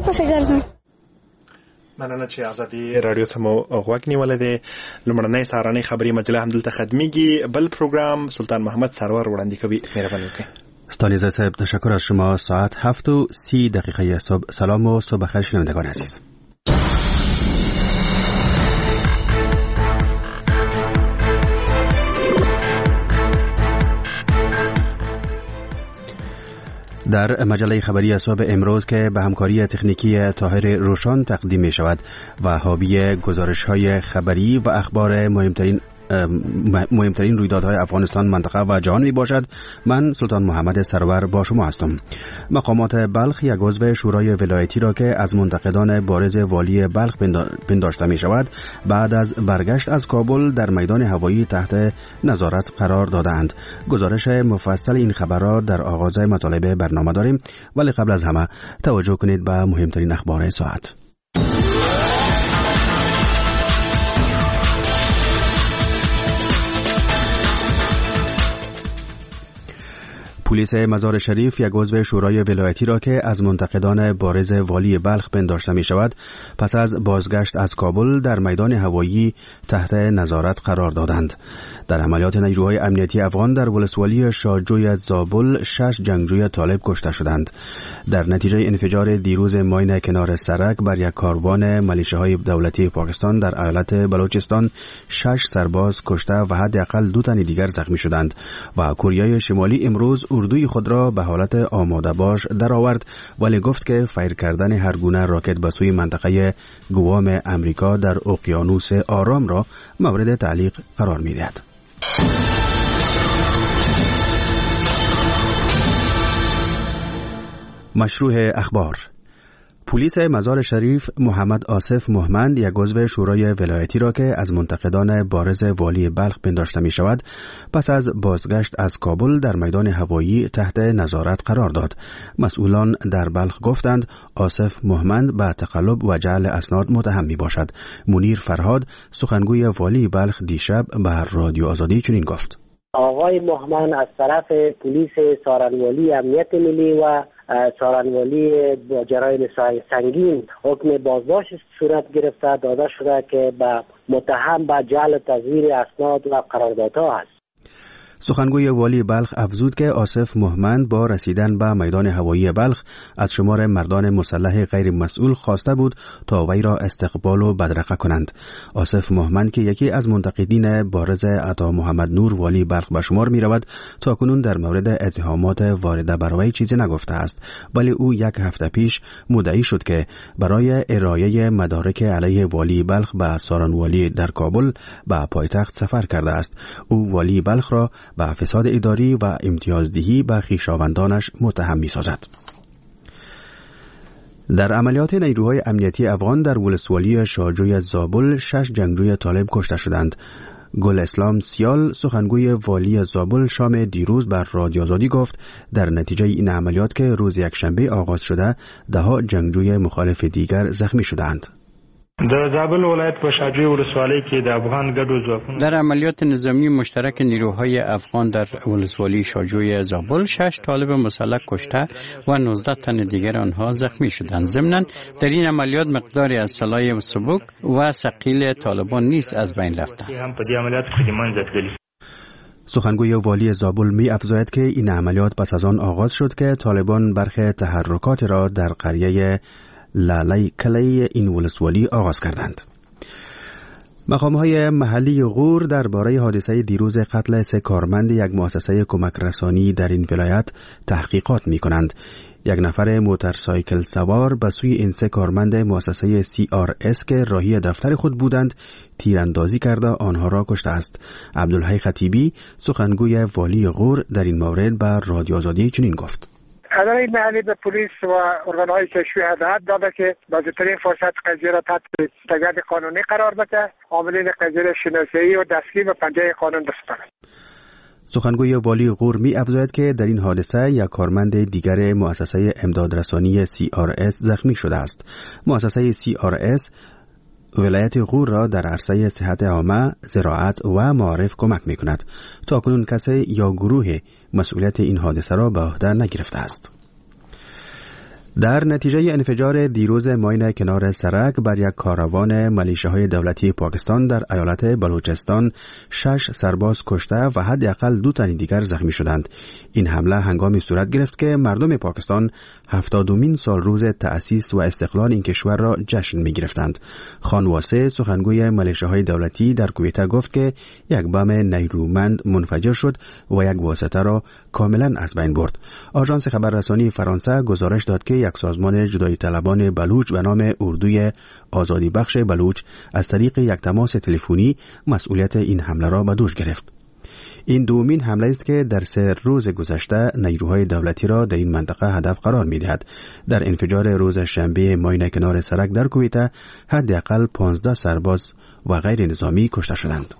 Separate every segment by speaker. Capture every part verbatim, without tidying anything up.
Speaker 1: ورپسې ګرځم.
Speaker 2: مننه چې ازادي رادیو ته مو غوږ نیولې ده. لومړنۍ سهارنۍ خبري مجله همدلته خدمتيږي. بل پروګرام سلطان محمد سرور وړاندې کوي. مهرباني وکړئ.
Speaker 3: استاد صاحب تشکر از شما. ساعت هفت و سی دقیقه صبح. سلام و صبح بخیر شنوندگان عزیز. در مجله خبری صبح امروز که به همکاری تکنیکی طاهر روشان تقدیم می شود و حاوی گزارش‌های خبری و اخبار مهمترین مهمترین رویدادهای افغانستان، منطقه و جهان می باشد. من سلطان محمد سرور با شما هستم. مقامات بلخ یک عضو شورای ولایتی را که از منتقدان بارز والی بلخ پنداشته می شود بعد از برگشت از کابل در میدان هوایی تحت نظارت قرار دادند. گزارش مفصل این خبر را در آغاز مطالب برنامه داریم، ولی قبل از همه توجه کنید به مهمترین اخبار ساعت. پلیس مزار شریف یک عضو شورای ولایتی را که از منتقدان بارز والی بلخ پنداشته می شود پس از بازگشت از کابل در میدان هوایی تحت نظارت قرار دادند. در عملیات نیروهای امنیتی افغان در ولسوالی شاهجوی زابل شش جنگجوی طالب کشته شدند. در نتیجه انفجار دیروز ماین کنار سرک بر یک کاروان ملیشه‌های دولتی پاکستان در ایالت بلوچستان شش سرباز کشته و حداقل دو تن دیگر زخمی شدند و کره شمالی امروز اردوی خود را به حالت آماده باش درآورد، ولی گفت که فایر کردن هر گونه راکت به سوی منطقه گوام امریکا در اقیانوس آرام را مورد تعلیق قرار می‌دهد. مشروع اخبار. پلیس مزار شریف محمد آصف مهمند یک عضو شورای ولایتی را که از منتقدان بارز والی بلخ پنداشته می شود پس از بازگشت از کابل در میدان هوایی تحت نظارت قرار داد. مسئولان در بلخ گفتند آصف مهمند به تقلب و جعل اسناد متهم می باشد. منیر فرهاد سخنگوی والی بلخ دیشب به رادیو آزادی چنین گفت:
Speaker 4: آقای مهمند از طرف پلیس سارنوالی امنیت ملی و سارنوالی با جرایم سنگین حکم بازداشت صورت گرفته داده شده که به متهم به جعل تزویر اسناد و قراردادها است.
Speaker 3: سخنگوی والی بلخ افزود که آصف مهمند با رسیدن به میدان هوایی بلخ از شمار مردان مسلح غیر مسئول خواسته بود تا وی را استقبال و بدرقه کنند. آصف مهمند که یکی از منتقدین بارز عطا محمد نور والی بلخ به شمار می رود تا کنون در مورد اتهامات وارده بر وی چیزی نگفته است، ولی او یک هفته پیش مدعی شد که برای ارائه مدارک علیه والی بلخ به سارنوالی در کابل به پایتخت سفر کرده است. او والی بلخ را به فساد اداری و امتیازدهی به خویشاوندانش متهم می‌سازد. در عملیات نیروهای امنیتی افغان در ولسوالی شاهجوی زابل شش جنگجوی طالب کشته شدند. گل اسلام سیال سخنگوی والی زابل شام دیروز بر رادیو آزادی گفت در نتیجه این عملیات که روز یکشنبه آغاز شده ده‌ها جنگجوی مخالف دیگر زخمی شدند.
Speaker 5: در زابل ولایت په شاهجوی ولسوالی کې د افغان ګډو ځواکونو
Speaker 6: در عملیات نظامی مشترک نیروهای افغان در ولسوالی شاهجوی زابل شش طالب مسلح کشته و نوزده تن دیگر آنها زخمی شدند. ضمناً در این عملیات مقداری از سلاح سبک و ثقیل طالبان نیز از بین رفته.
Speaker 5: هم په دې عملیات کې د منځ
Speaker 3: سخنگوی والی زابل می افزاید که این عملیات پس از آن آغاز شد که طالبان برخی تحرکات را در قریه لالی کلی این ولسوالی آغاز کردند. مقام‌های محلی غور درباره حادثه دیروز قتل سه کارمند یک مؤسسه کمک رسانی در این ولایت تحقیقات می‌کنند. یک نفر موتورسایکل سوار به سوی این سه کارمند مؤسسه سی آر اس که راهی دفتر خود بودند تیراندازی کرده آنها را کشته است. عبدالحی خطیبی سخنگوی والی غور در این مورد به رادیو آزادی چنین گفت:
Speaker 7: اداره محلی به پلیس و ارگان‌های کشفی هدایت داده که با زودترین فرصت قضیه را تحت تگید قانونی قرار بده، عاملین قضیه را شناسایی و دستگیر به پنجه قانون بسپارد.
Speaker 3: سخنگوی والی غور می افزاید که در این حادثه یک کارمند دیگر مؤسسه امدادرسانی سی آر اس زخمی شده است. مؤسسه سی آر اس ولایت غور را در عرصه صحت عامه، زراعت و معارف کمک می کند. تا کنون کسی یا گروه مسئولیت این حادثه را به عهده نگرفته است. در نتیجه انفجار دیروز ماین کنار سرک بر یک کاروان ملیشه‌های دولتی پاکستان در ایالت بلوچستان شش سرباز کشته و حداقل دو تن دیگر زخمی شدند. این حمله هنگامی صورت گرفت که مردم پاکستان هفتادمین سال روز تأسیس و استقلال این کشور را جشن می‌گرفتند. خان واسه سخنگوی ملیشه‌های دولتی در کویت گفت که یک بم نیرومند منفجر شد و یک واسطه را کاملا از بین برد. آژانس خبررسانی فرانسه گزارش داد که یک سازمان جدایی طلبان بلوچ به نام اردوی آزادی بخش بلوچ از طریق یک تماس تلفنی مسئولیت این حمله را به دوش گرفت. این دومین حمله است که در سه روز گذشته نیروهای دولتی را در این منطقه هدف قرار می‌دهد. در انفجار روز شنبه ماین کنار سرک در کویت حداقل پانزده سرباز و غیر نظامی کشته شدند.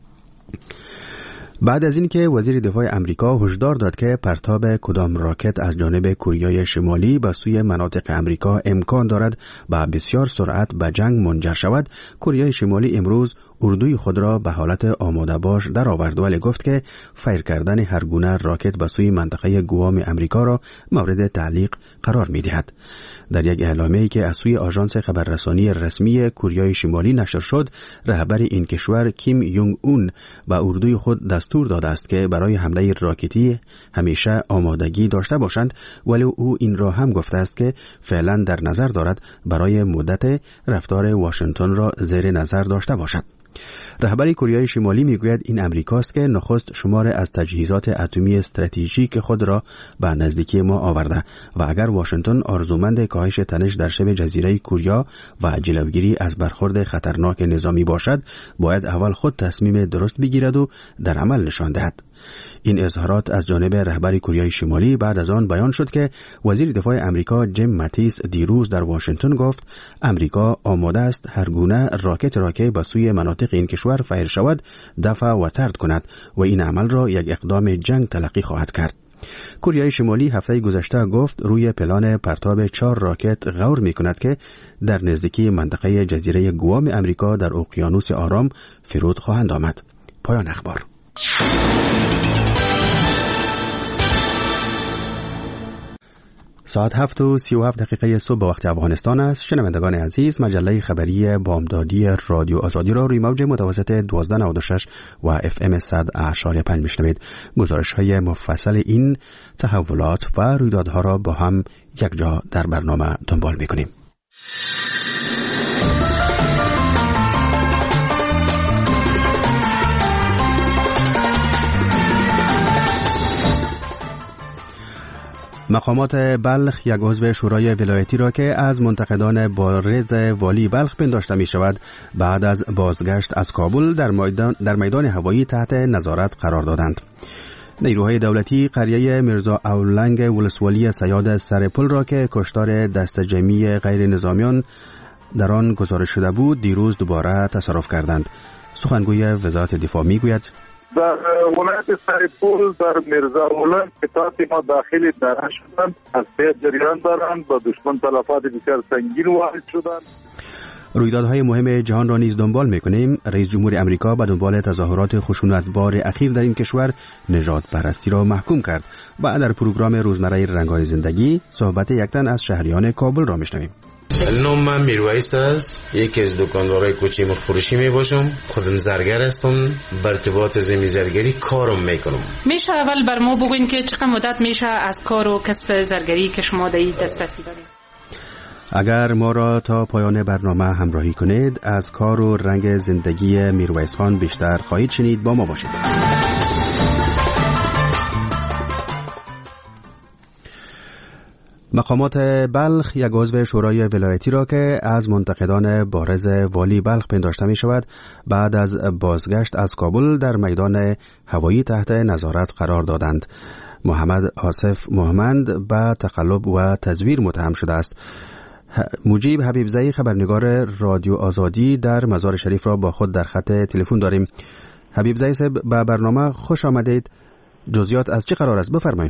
Speaker 3: بعد از اینکه وزیر دفاع امریکا هشدار داد که پرتاب کدام راکت از جانب کره شمالی به سوی مناطق امریکا امکان دارد با بسیار سرعت به جنگ منجر شود، کره شمالی امروز اردوی خود را به حالت آماده باش در آورد، ولی گفت که فیر کردن هر گونه راکت به سوی منطقه گوام امریکا را مورد تعلیق قرار می دهد. در یک اعلامیه‌ای که از سوی آژانس خبررسانی رسمی کره شمالی نشر شد، رهبر این کشور کیم یونگ اون به اردوی خود دستور داده است که برای حمله راکتی همیشه آمادگی داشته باشند، ولی او این را هم گفته است که فعلا در نظر دارد برای مدت رفتار واشنگتن را زیر نظر داشته باشد. رهبر کره شمالی میگوید این امریکاست که نخست شمار از تجهیزات اتمی استراتژیک خود را به نزدیکی ما آورده و اگر واشنگتن آرزومند کاهش تنش در شبه جزیره کوریا و جلوگیری از برخورد خطرناک نظامی باشد، باید اول خود تصمیم درست بگیرد و در عمل نشان دهد. این اظهارات از جانب رهبر کره شمالی بعد از آن بیان شد که وزیر دفاع امریکا جیم ماتیس دیروز در واشنگتن گفت امریکا آماده است هر گونه راکت را که به سوی مناطق این کشور فیر شود دفع و طرد کند و این عمل را یک اقدام جنگ تلقی خواهد کرد. کره شمالی هفته گذشته گفت روی پلان پرتاب چهار راکت غور می کند که در نزدیکی منطقه جزیره گوام امریکا در اقیانوس آرام فرود خواهند آمد. پایان اخبار. ساعت هفت و سی و هفت دقیقه صبح به وقت افغانستان است. شنوندگان عزیز، مجله خبری بامدادی رادیو آزادی را روی موج متوسط دوازده نود و شش و اف ام صد اعشاری پنج میشنوید. گزارش های مفصل این تحولات و رویدادها را با هم یک جا در برنامه دنبال میکنیم. مقامات بلخ یک عضو شورای ولایتی را که از منتقدان بارز والی بلخ پنداشته می شود بعد از بازگشت از کابل در میدان, در میدان هوایی تحت نظارت قرار دادند. نیروهای دولتی قریه میرزا اولنگ ولسوالی صیاد سرپل را که کشتار دست جمعی غیر نظامیان در آن گزارش شده بود دیروز دوباره تصرف کردند. سخنگوی وزارت دفاع می گوید
Speaker 1: در ولایت سرپل در میرزا اولنگ قطعات ما داخل دره شدند، از پی جریان دارند، با دشمن تلفات بسیار سنگین وارد شدند.
Speaker 3: رویدادهای مهم جهان را نیز دنبال می‌کنیم. رئیس جمهور امریکا به دنبال تظاهرات خشونتبار اخیر در این کشور نژاد پرستی را محکوم کرد و در پروگرام روزمره رنگ‌های زندگی صحبت یک تن از شهریان کابل را می‌شنویم.
Speaker 8: نام من میرویس است، یکی از دکاندارای کوچه مرغ فروشی می باشم. خودم زرگر هستم، بر ارتباط زمین زرگری کارم میکنم.
Speaker 9: میشه اول بر ما بگوین که چقدر مدت میشه از کار و کسب زرگری که شما در این دسترسی دارید؟
Speaker 3: اگر ما را تا پایان برنامه همراهی کنید از کار و رنگ زندگی میرویس خان بیشتر خواهید شنید. با ما باشید. مقامات بلخ یک عضو شورای ولایتی را که از منتقدان بارز والی بلخ پنداشته می شود بعد از بازگشت از کابل در میدان هوایی تحت نظارت قرار دادند. محمد آصف محمد به تقلب و تزویر متهم شده است. مجیب حبیبزئی خبرنگار رادیو آزادی در مزار شریف را با خود در خط تلفن داریم. حبیبزئی صاحب، به برنامه خوش آمدید. جزئیات از چه قرار است بفرمایید.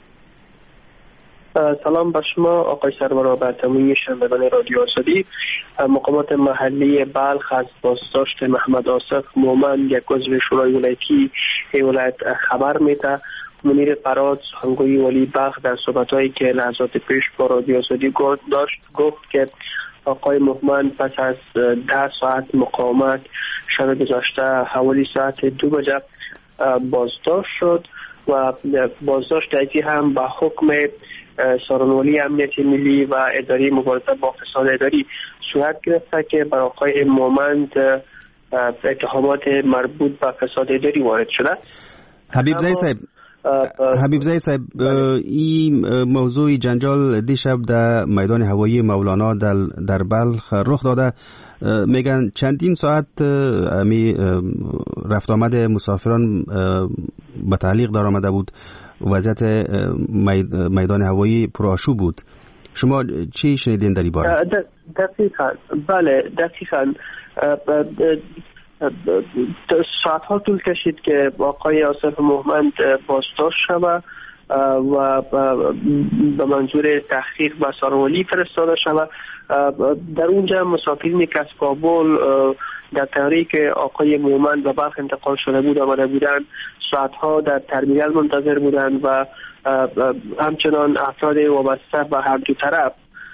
Speaker 10: سلام به شما آقای سرور و به تمامی شنوندگان رادیو آزادی. مقامات محلی بلخ از بازداشت محمد آصف مومن یک عضو شورای ولایتی ولایت خبر میده منیر فراد سخنگوی ولی بلخ در صحبت‌هایی که لحظات پیش با رادیو آزادی داشت گفت که آقای مهمن پس از ده ساعت مقاومت شب گذشته حوالی ساعت دو بجه بازداشت شد و بازداشت دیگه هم به حکم سارنولی امنیت ملی و اداره مبارزه با فساد اداری صورت گرفته که بر آقای مومند اتهامات مربوط به فساد اداری وارد شده.
Speaker 3: حبیب زئی صاحب حبیب زئی صاحب این موضوع جنجال دیشب در میدان هوایی مولانا در بلخ رخ داده. میگن چندین ساعت می رفت آمد مسافران به تعلیق دار آمده بود، وضعیت میدان هوایی پرآشوب بود. شما چی شنیدین در این باره؟
Speaker 10: دقیقاً بله دقیقاً ساعتها طول کشید که آقای آصف مهمند بازداشت شود و به منظور تحقیق به سارنولی فرستاده شود. در اونجا مسافرین که از کابل در طریقی که آقای مومند به بلخ انتقال شده بود آمده بودند ساعتها در ترمینال منتظر بودند و همچنان افراد وابسته به هر دو طرف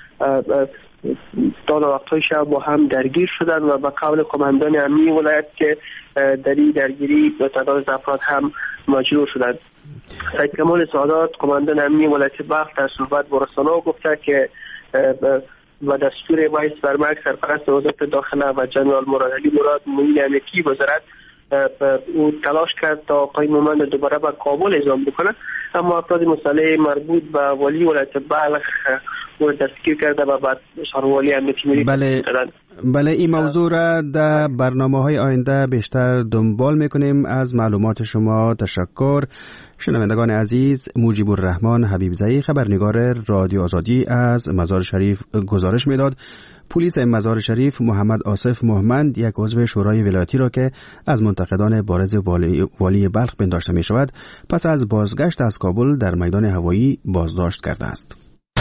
Speaker 10: تا وقتهای شب با هم درگیر شدند و به قول کماندان امنی ولایت که در این درگیری تعداد افراد هم مجروح شدند. سید کمال سادات کماندان امنی ولایت بلخ در صحبت با رسانه‌ها گفته که و دستور وایس برمک سرپرست وزارت داخله و جنرال مراد علی مراد معین امنیتی وزارت او تلاش کرد تا آقای مومند دوباره به کابل اعزام بکنه، اما افراد مسئله مربوط به ولی ولایت بلخ او دستگیر کرده و بعد سارنولی امنیتی ملی
Speaker 3: بله بله این موضوع را در برنامه‌های آینده بیشتر دنبال میکنیم. از معلومات شما تشکر. شنوندگان عزیز، مجیب الرحمن حبیب زئی خبرنگار رادیو آزادی از مزار شریف گزارش میداد. پلیس مزار شریف محمد آصف مهمند، یک عضو شورای ولایتی را که از منتقدان بارز والی, والی بلخ پنداشته می شود پس از بازگشت از کابل در میدان هوایی بازداشت کرده است.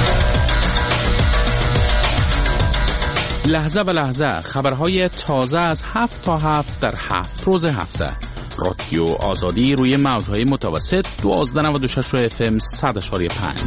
Speaker 11: لحظه به لحظه خبرهای تازه از هفت تا هفت در هفت روز هفته. رادیو آزادی روی موجهای متوسط دوازده نود و شش اف ام صد اشاری پنج.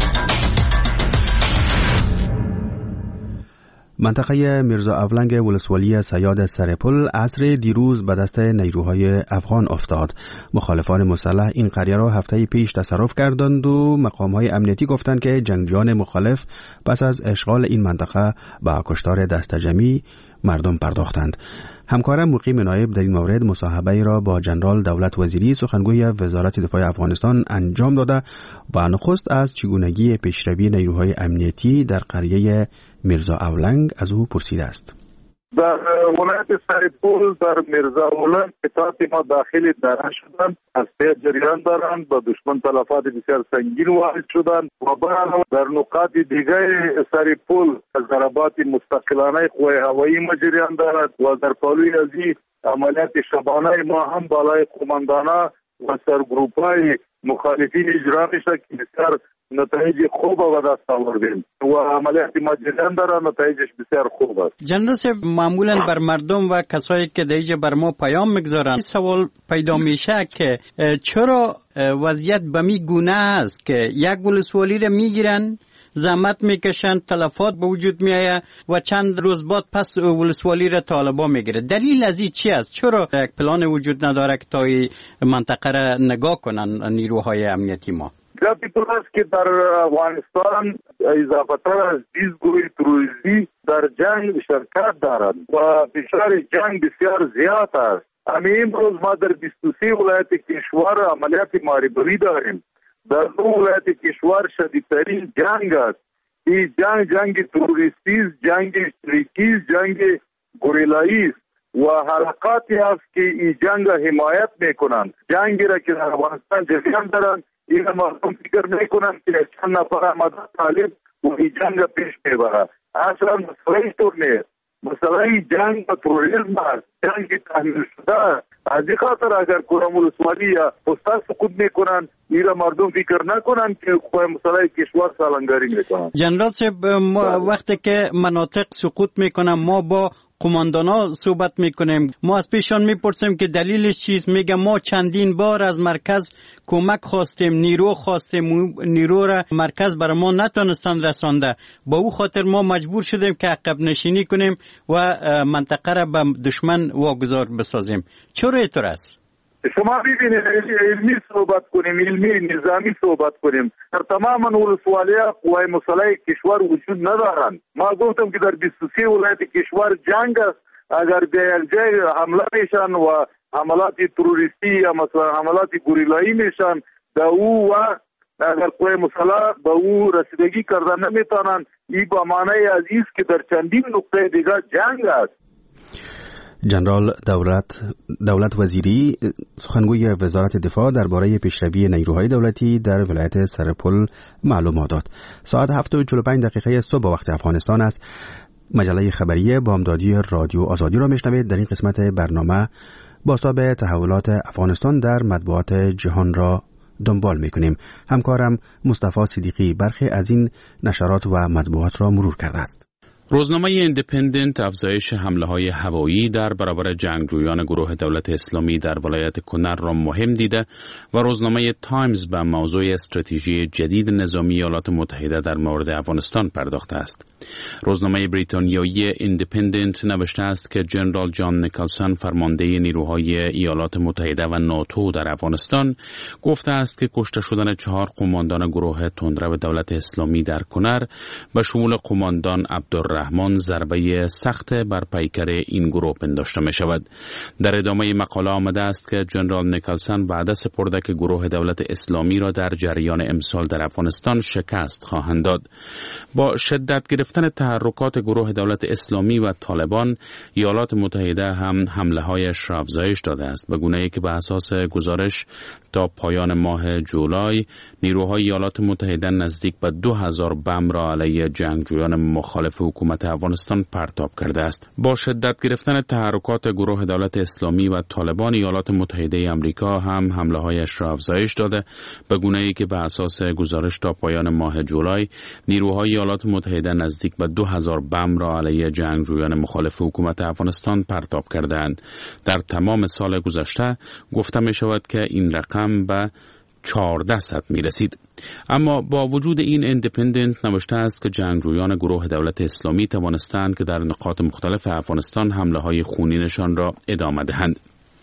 Speaker 3: منطقه میرزا اولنگ ولسوالی صیاد سرپل عصر دیروز به دست نیروهای افغان افتاد. مخالفان مسلح این قریه را هفته پیش تصرف کردند و مقامهای امنیتی گفتند که جنگجویان مخالف پس از اشغال این منطقه به کشتار دستجمعی مردم پرداختند. همکارم مقیم نایب در این مورد مصاحبه را با جنرال دولت وزیری سخنگوی وزارت دفاع افغانستان انجام داده و نخست از چگونگی پیشروی نیروهای امنیتی در قریه میرزا اولنگ از او پرسیده است.
Speaker 1: در ولایت سرپل در میرزا اولنگ اطلاعات ما داخل داره شدند، از جریان دارند، با دشمن تلفات بسیار سنگین وارد شدند و بعد در نقاط دیگر سرپل از ضربات مستقلانه قوای هوایی ما جریان دارد و در پالوی ازی عملیات شبانه ما هم بالای قماندانا و سرگروپای مخالفین اجرا میشه که بسیار نتایج خوب و دست آوردیم و عملیات ما جریان داره، نتایجش بسیار خوب است.
Speaker 6: جنرال صاحب، معمولا بر مردم و کسایی که دیگه بر ما پیام میگذارن سوال پیدا میشه که چرا وضعیت به می گونه است که یک ولسوالی رو میگیرن، زحمت میکشن، تلفات به وجود میایه و چند روز بعد پس ولسوالی را طالبان میگیره. دلیل از این چی است؟ چرا یک پلان وجود نداره که تا این منطقه را نگاه کنن نیروهای امنیتی ما؟
Speaker 1: گپی تو است که در افغانستان اضافتر از بیست گروه تروریستی در جنگ شرکت دارند و فشار جنگ بسیار زیاد است. همین امروز ما در بیست و سه ولایت کشور عملیات محاربه‌ای داریم. در دو ولایت کشور شدیدترین جنگ است. این جنگ جنگ تروریستی است، جنگ اشتراکی است، جنگ گوریلایی است و حرکاتی است که این جنگ حمایت میکنند. جنگی را که در افغانستان جریان دارند این مردم فکر میکنند که چند نفر مدد طالب و این جنگ پیش میبرد. اصلا مسئله طور نیست. مسئله جنگ و تروریسم است، جنگ تحمیل شده است. از این خاطر اگر کدام ولسوالی یا پستا سقوط میکنن این مردم فکر نکنن که خواهی مسئله کشور سالنگاری میکنن.
Speaker 6: جنرال صاحب، وقتی که مناطق سقوط میکنن ما با قماندانا صحبت میکنیم. ما از پیشان میپرسیم که دلیلش چیست. میگه ما چندین بار از مرکز کمک خواستیم، نیرو خواستیم، نیرو را مرکز برای ما نتونستن رسانده. با او خاطر ما مجبور شدیم که عقب نشینی کنیم و منطقه را به دشمن واگذار بسازیم. چرا اینطور است؟
Speaker 1: شما ببینید علمی صحبت کنیم، علمی نظامی صحبت کنیم. در تماما ولسوالی‌ها قوای مسلح کشور وجود ندارند. ما گفتم که در بیست و سه ولایت کشور جنگ است. اگر به یک جای حمله میشن و حملات تروریستی یا مثلا حملات گوریلایی میشن به او و اگر قوای مسلح به او رسیدگی کردن نمیتونن، این با معنی از است که در چندین نقطه دیگر جنگ است.
Speaker 3: جنرال دولت دولت وزیری سخنگوی وزارت دفاع درباره پیشروی نیروهای دولتی در ولایت سرپل معلومات داد. ساعت هفت و چهل و پنج دقیقه صبح وقت افغانستان است. مجله خبری بامدادی رادیو آزادی را میشنوید. در این قسمت برنامه بازتاب تحولات افغانستان در مطبوعات جهان را دنبال میکنیم. همکارم مصطفی صدیقی برخی از این نشرات و مطبوعات را مرور کرده است.
Speaker 11: روزنامه ایندیپندنت افزایش حمله‌های هوایی در برابر جنگجویان گروه دولت اسلامی در ولایت کنر را مهم دیده و روزنامه تایمز به موضوع استراتژی جدید نظامی ایالات متحده در مورد افغانستان پرداخته است. روزنامه بریتانیایی ایندیپندنت نوشته است که جنرال جان نیکلسون فرمانده نیروهای ایالات متحده و ناتو در افغانستان گفته است که کشته شدن چهار قماندان گروه تندرو دولت اسلامی در کنر به شمول قماندان عبدالرحمن رحمان ضربه سخت بر پیکر این گروه پنداشته می شود. در ادامه مقاله آمده است که جنرال نیکلسون وعده سپرده که گروه دولت اسلامی را در جریان امسال در افغانستان شکست خواهند داد. با شدت گرفتن تحرکات گروه دولت اسلامی و طالبان، ایالات متحده هم حمله هایش را افزایش داده است، به گونه‌ای که به اساس گزارش تا پایان ماه جولای نیروهای ایالات متحده نزدیک به دو هزار بم را علیه جنگجویان مخالف حکومت افغانستان پرتاب کرده است. با شدت گرفتن تحرکات گروه دولت اسلامی و طالبان، ایالات متحده آمریکا هم حمله هایش را افزایش داده، به گونه‌ای که به اساس گزارش تا پایان ماه جولای نیروهای ایالات متحده نزدیک به دو هزار بم را علیه جنگجویان مخالف حکومت افغانستان پرتاب کردند. در تمام سال گذشته گفته می شود که این رقم به چهارده صد می رسید. اما با وجود این ایندیپندنت نوشته است که جنگجویان گروه دولت اسلامی توانستند که در نقاط مختلف افغانستان حمله های خونینشان را ادامه دهند.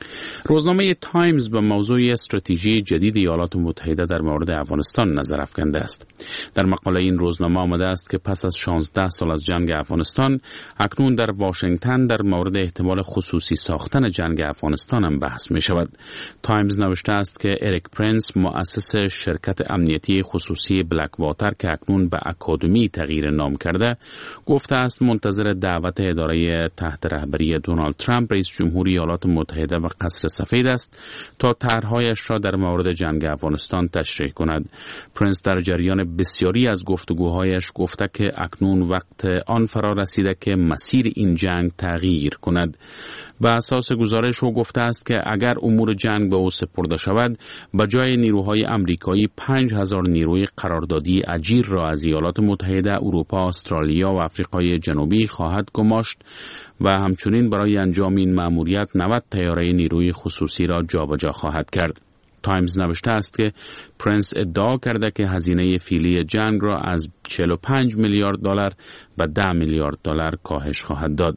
Speaker 11: روزنامه تایمز به موضوع استراتژی جدید ایالات متحده در مورد افغانستان نظر افکنده است. در مقاله این روزنامه آمده است که پس از شانزده سال از جنگ افغانستان، اکنون در واشنگتن در مورد احتمال خصوصی ساختن جنگ افغانستان هم بحث می شود. تایمز نوشته است که اریک پرنس، مؤسس شرکت امنیتی خصوصی بلک واتر که اکنون به اکادمی تغییر نام کرده، گفته است منتظر دعوت اداره تحت رهبری دونالد ترامپ رئیس جمهوری ایالات متحده و قصر سفید است تا طرح‌هایش را در مورد جنگ افغانستان تشریح کند. پرنس در جریان بسیاری از گفتگوهایش گفته که اکنون وقت آن فرا رسیده که مسیر این جنگ تغییر کند. به اساس گزارش او گفته است که اگر امور جنگ به او سپرده شود، به جای نیروهای آمریکایی پنج هزار نیروی قراردادی اجیر را از ایالات متحده، اروپا، استرالیا و آفریقای جنوبی خواهد گماشت و همچنین برای انجام این مأموریت نود طیاره نیروی خصوصی را جابجا خواهد کرد. تایمز نوشته است که پرنس ادعا کرده که هزینه فعلی جنگ را از چهل و پنج میلیارد دلار به ده میلیارد دلار کاهش خواهد داد.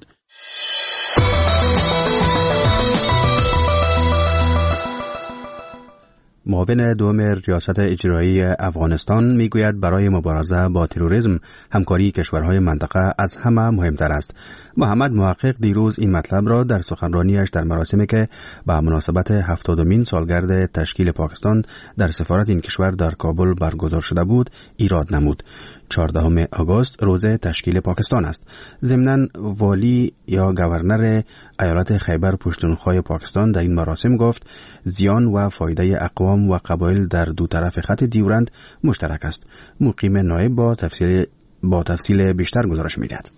Speaker 3: معاون دوم ریاست اجرایی افغانستان میگوید برای مبارزه با تروریسم همکاری کشورهای منطقه از همه مهمتر است. محمد محقق دیروز این مطلب را در سخنرانیش در مراسمی که به مناسبت هفتادمین سالگرد تشکیل پاکستان در سفارت این کشور در کابل برگزار شده بود ایراد نمود. چهاردهم آگوست روز تشکیل پاکستان است. ضمناً والی یا گورنر ایالت خیبر پختونخوا پاکستان در این مراسم گفت زیان و فایده اقوام و قبایل در دو طرف خط دیورند مشترک است. مقیم نایب با تفصیل با تفصیل بیشتر گزارش می‌دهد.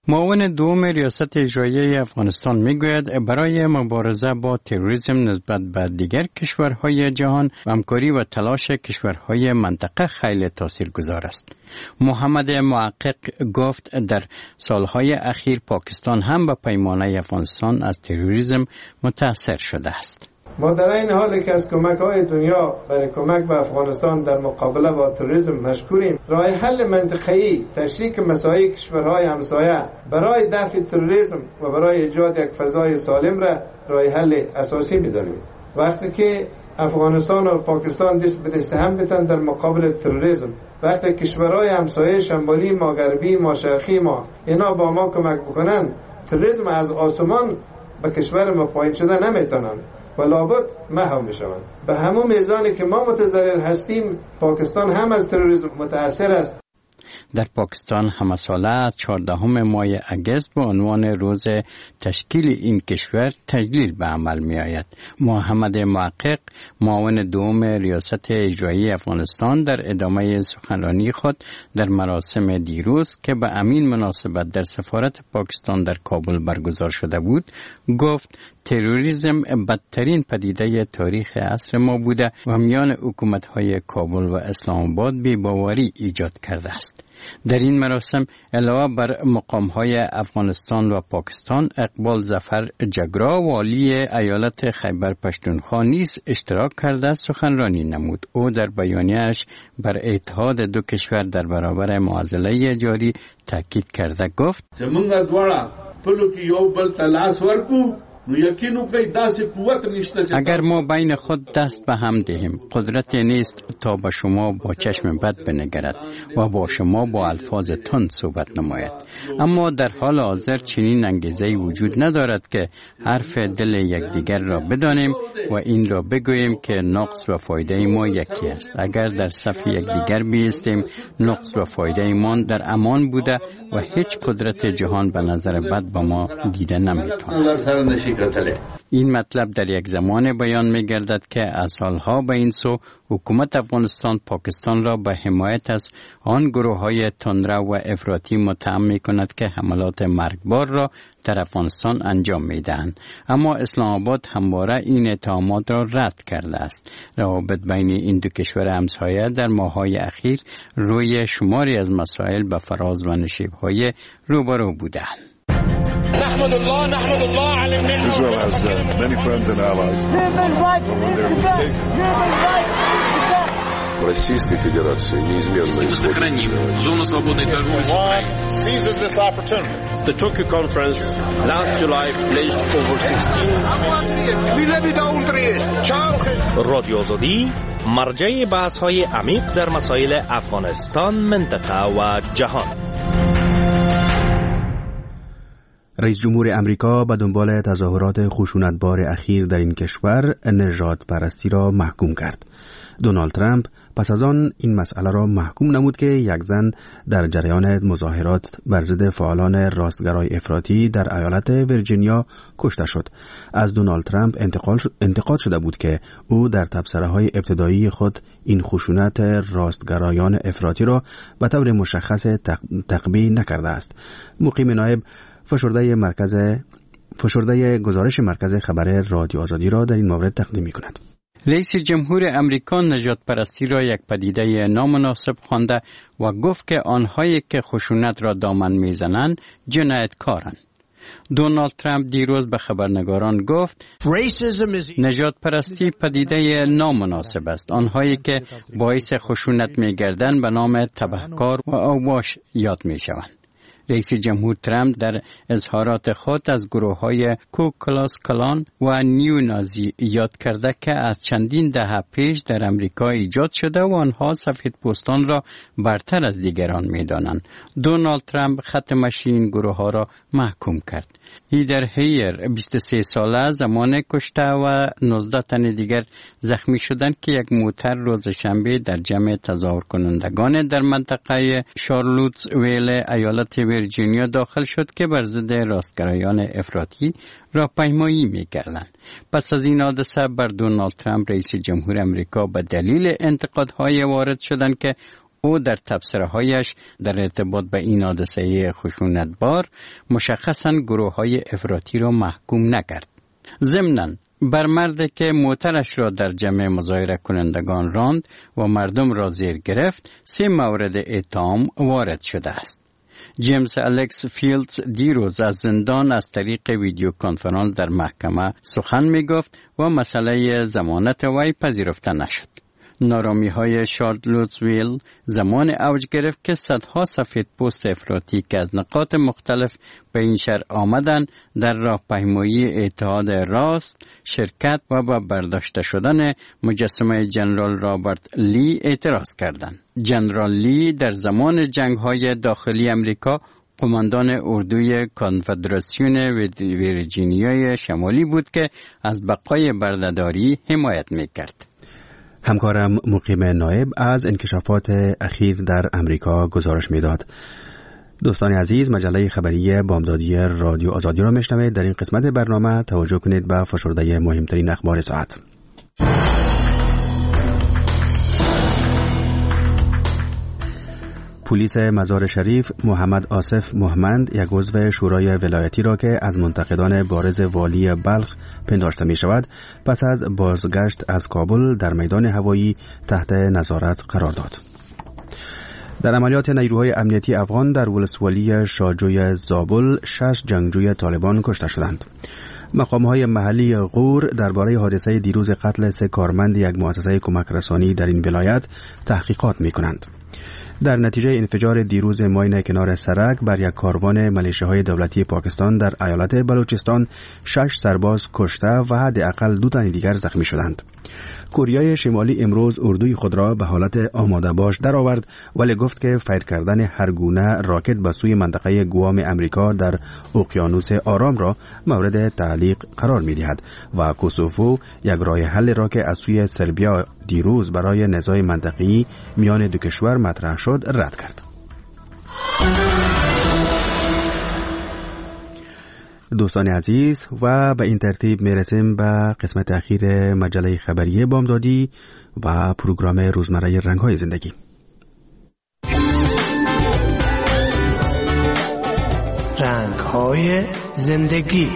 Speaker 6: معاون دوم ریاست اجرایی افغانستان میگوید برای مبارزه با تروریسم نسبت به دیگر کشورهای جهان همکاری و تلاش کشورهای منطقه خیلی تاثیرگذار است. محمد محقق گفت در سالهای اخیر پاکستان هم به پیمانه افغانستان از تروریسم متاثر شده است.
Speaker 12: ما در این حالی که از کمک‌های دنیا برای کمک به افغانستان در مقابله با تروریسم مشکوریم، راه حل منطقه‌ای تشریک مسائل کشورهای همسایه برای دفع تروریسم و برای ایجاد یک فضای سالم را راه حل اساسی می‌دانیم. وقتی که افغانستان و پاکستان دست به دست هم بتن در مقابل تروریسم، وقتی کشورهای همسایه شمالی ما، غربی ما، شرقی ما اینا با ما کمک بکنن، تروریسم از آسمان به کشور ما پایین شده نمیتونن و لابد محو میشوند. به همون میزانی که ما متضرر هستیم، پاکستان هم از تروریسم متاثر است.
Speaker 6: در پاکستان همه ساله از چهاردهم ماه اگست به عنوان روز تشکیل این کشور تجلیل به عمل می آید. محمد محقق معاون دوم ریاست اجرایی افغانستان در ادامه سخنرانی خود در مراسم دیروز که به همین مناسبت در سفارت پاکستان در کابل برگزار شده بود گفت تروریسم بدترین پدیده تاریخ عصر ما بوده و میان حکومت‌های کابل و اسلام آباد بی‌باوری ایجاد کرده است. در این مراسم علاوه بر مقام‌های افغانستان و پاکستان، اقبال ظفر جگرا والی ایالت خیبر پختونخوا نیز اشتراک کرده سخنرانی نمود. او در بیانیه‌اش بر اتحاد دو کشور در برابر معضله جاری تاکید کرده گفت:
Speaker 13: زمونږ دواړه پلو کې یو بل ته لاس ورکو.
Speaker 6: اگر ما بین خود دست به هم دهیم، قدرتی نیست تا به شما با چشم بد بنگرد و با شما با الفاظ تند صحبت نماید. اما در حال حاضر چنین انگیزه‌ای وجود ندارد که حرف دل یکدیگر را بدانیم و این را بگوییم که نقص و فایده ما یکی است. اگر در صف یکدیگر بایستیم، نقص و فایده ما در امان بوده و هیچ قدرت جهان به نظر بد به ما دیده نمی‌تواند. این مطلب در یک زمان بیان می گردد که از سالها به این سو حکومت افغانستان پاکستان را به حمایت از آن گروه های تندرو و افراطی متهم می کند که حملات مرگبار را در افغانستان انجام می دهند. اما اسلام آباد همواره این اتهامات را رد کرده است. روابط بین این دو کشور همسایه در ماه‌های اخیر روی شماری از مسائل به فراز و نشیب‌های روبرو بودند.
Speaker 14: نحمد الله نحمد الله على النعمة. Israel has uh, many friends and allies. When they're mistaken.
Speaker 15: Российской Федерации неизменно
Speaker 16: исходит. Зону свободной торговли с Украиной.
Speaker 17: Seizes this opportunity.
Speaker 18: The Tokyo conference last July pledged over sixteen.
Speaker 19: رادیو آزادی مرجع بحث‌های عمیق در مسائل افغانستان، منطقه و جهان.
Speaker 3: رئیس جمهور امریکا به دنبال تظاهرات خشونتبار اخیر در این کشور نژاد پرستی را محکوم کرد. دونالد ترامپ پس از آن این مسئله را محکوم نمود که یک زن در جریان مظاهرات بر ضد فعالان راستگرای افراطی در ایالت ویرجینیا کشته شد. از دونالد ترامپ انتقاد شده بود که او در تبصره‌های ابتدایی خود این خشونت راستگرایان افراطی را به طور مشخص تقبیح نکرده است. مقیم نایب فشرده مرکز فشرده گزارش مرکز خبر رادیو آزادی را در این مورد تقدیم می‌کند.
Speaker 6: رئیس جمهور امریکا نژاد پرستی را یک پدیده نامناسب خوانده و گفت که آنهایی که خشونت را دامن میزنند جنایتکارند. دونالد ترامپ دیروز به خبرنگاران گفت نژاد پرستی پدیده نامناسب است. آنهایی که باعث خشونت میگردند به نام تبهکار و اوباش یاد میشوند. رئیس جمهور ترامپ در اظهارات خود از گروه‌های کوکلاس کلان و نیو نازی یاد کرده که از چندین دهه پیش در امریکا ایجاد شده و آنها سفیدپوستان را برتر از دیگران می‌دانند. دونالد ترامپ ختمش این گروه‌ها را محکوم کرد. هیدر هیر بیست و سه ساله زمان کشته و نوزده تن دیگر زخمی شدند که یک موتر روز شنبه در جمع تظاهر کنندگان در منطقه شارلوتسویل ایالت ویرجینیا داخل شد که بر ضد راستگرایان افراطی راهپیمایی می‌کردند. پس از این حادثه بر دونالد ترامپ رئیس جمهور امریکا به دلیل انتقادهای وارد شدند که او در تبصره‌هایش در ارتباط به این حادثه خشونتبار مشخصاً گروه‌های افراطی را محکوم نکرد. ضمناً بر مردی که موترش را در جمع مظاهره کنندگان راند و مردم را زیر گرفت سه مورد اتهام وارد شده است. جیمز الکس فیلدز دیروز از زندان از طریق ویدیو کنفرانس در محکمه سخن می گفت و مسئله ضمانت وی پذیرفته نشد. نارامی های شارلوتسویل زمان اوج گرفت که صدها سفید پوست افراطی که از نقاط مختلف به این شهر آمدن در راهپیمایی اتحاد راست شرکت و با برداشته شدن مجسمه جنرال رابرت لی اعتراض کردند. جنرال لی در زمان جنگ های داخلی امریکا قماندان اردوی کنفدراسیون ویرجینیای شمالی بود که از بقای بردهداری حمایت میکرد.
Speaker 3: همکارم مقیم نایب از انکشافات اخیر در امریکا گزارش میداد. دوستان عزیز، مجله خبری بامدادی رادیو آزادی را میشنوید. در این قسمت برنامه توجه کنید به فشرده مهمترین اخبار ساعت. پلیس مزار شریف محمد آصف محمد، یک عضو شورای ولایتی را که از منتقدان بارز والی بلخ پنداشته می شود، پس از بازگشت از کابل در میدان هوایی تحت نظارت قرار داد. در عملیات نیروهای امنیتی افغان در ولسوالی شاجوی زابل شش جنگجوی طالبان کشته شدند. مقام‌های محلی غور درباره حادثه دیروز قتل سه کارمند یک مؤسسه کمک رسانی در این ولایت تحقیقات می‌کنند. در نتیجه انفجار دیروز ماین کنار سرک بر یک کاروان ملیشه‌های دولتی پاکستان در ایالت بلوچستان شش سرباز کشته و حداقل دو تن دیگر زخمی شدند. کره شمالی امروز اردوی خود را به حالت آماده باش درآورد، ولی گفت که فیر کردن هر گونه راکت به سوی منطقه گوام امریکا در اقیانوس آرام را مورد تعلیق قرار می‌دهد و کوسوفو یک راه حل را که از سوی سربیا دیروز برای نزاع منطقه‌ای میان دو کشور مطرح شد رد کرد. دوستان عزیز، و به این ترتیب میرسیم به قسمت اخیر مجله خبری بامدادی و پروگرام روزمره رنگ‌های زندگی.
Speaker 17: رنگ‌های زندگی.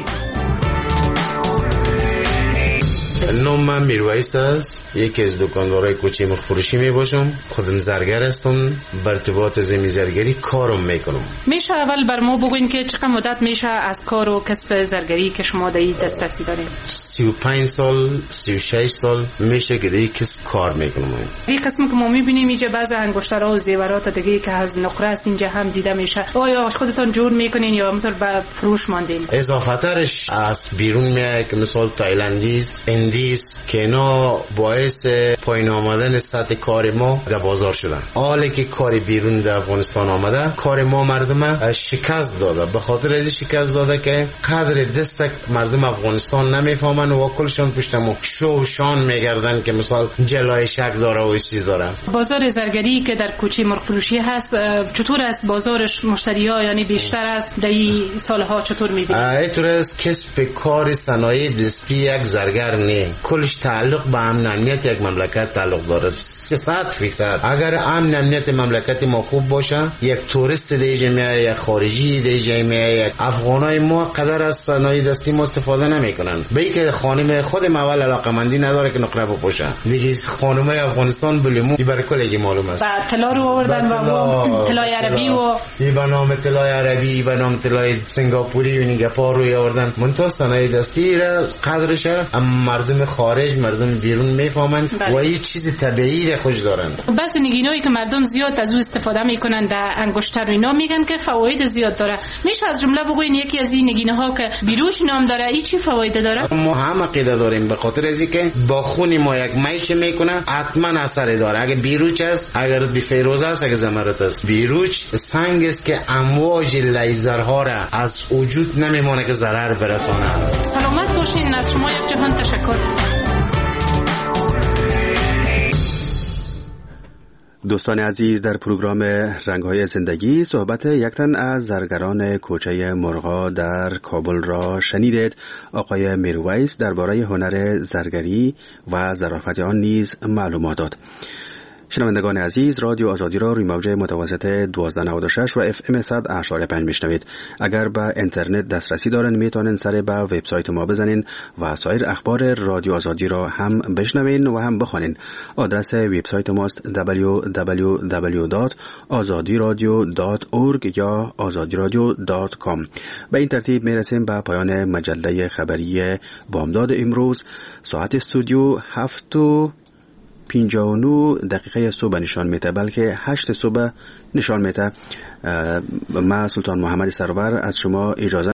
Speaker 8: نام من میرویس است. یکی از دکاندارای کوچه مخفروشی می باشم. خودم زرگر هستم. بر ارتباط زمین زرگری کارم میکنم.
Speaker 9: میشه اول بر ما بگوین که چقدر مدت میشه از کار و کسب زرگری که شما در این دسترسی دارین؟
Speaker 8: سی و پنج سال سی و شش سال میشه که در این کسب کار میکنم.
Speaker 9: این قسم که ما میبینیم اینجا بعضی انگشترها و زیورات دیگه که از نقره است اینجا هم دیده میشه. آیا خودتون جور میکنین یا همونطور به فروش ماندین؟
Speaker 8: اضافه ترش از بیرون میاد که مثال تایلندیز، اندیز که اینا باعث پایین آمدن سطح کار ما در بازار شدن. حالا که کار بیرون در افغانستان آمده، کار ما مردم شکست داده. به خاطر از شکست داده که قدر دست مردم افغانستان نمیفهمن و کلشون پشت ما شو شان میگردن که مثال جلای شک داره و چیز داره.
Speaker 9: بازار زرگری که در کوچه مرغفروشی هست چطور است؟ بازارش مشتری‌ها یعنی بیشتر است در این سالها چطور می‌بینید؟
Speaker 8: اینطور است کسب کار صنایع دستی یک زرگر نه، کلش تعلق به امن امنیت یک مملکت تعلق داره. سیصد فیصد اگر امن امنیت مملکت ما خوب باشه، یک توریست دیگه میاد، یک خارجی دیگه میاد، یک افغانای ما قدر از صنایع دستی ما استفاده نمیکنن. به اینکه خانم خودم اول علاقمندی نداره که نقره بپوشه. دیگه خانمای افغانستان بلیمو این برای کلگی معلوم است.
Speaker 9: بعد طلا رو آوردن و طلای عربی و
Speaker 8: این به نام طلای عربی، به نام طلای سنگاپوری و نیگاپار رو آوردن. منتها صنایع دستی را قدرش مردم خارج مردم بیرون میفهمن و این چیز طبیعی را خوش دارن.
Speaker 9: بعضی نگینایی که مردم زیاد از او استفاده میکنن در انگشتر و اینا میگن که فواید زیاد داره. میشه از جمله بگوین یکی از این نگینه ها که بیروش نام داره این چی فواید داره؟
Speaker 8: ما هم عقیده داریم به خاطر از اینکه با خون ما یک میش میکنه حتما اثر داره. اگه بیروش است، اگر بیفیروز است، اگه زمرد است. بیروش سنگ است که امواج لیزرها را از وجود نمیمونه که ضرر برسونه.
Speaker 9: سلامت باشین. از شما یک جهان تشکر.
Speaker 3: دوستان عزیز، در پروگرام رنگ‌های زندگی صحبت یک تن از زرگران کوچه مرغا در کابل را شنیدید. آقای میرویس درباره هنر زرگری و ظرافت آن نیز معلومات داد. شنوندگان عزیز، رادیو آزادی را روی موج متوسط دوازده نود و شش و اف ام صد اشاری پنج میشنوید. اگر به اینترنت دسترسی دارن میتونن سر به وبسایت ما بزنین و سایر اخبار رادیو آزادی را هم بشنوین و هم بخوانین. آدرس وبسایت ماست دبلیو دبلیو دبلیو دات آزادی رادیو دات اورگ یا آزادی رادیو دات کام. به این ترتیب میرسیم به پایان مجله خبری بامداد امروز. ساعت استودیو هفت و پنجاه و نه دقیقه صبح نشان میده، بلکه هشت صبح نشان میده. من سلطان محمد سرور از شما اجازه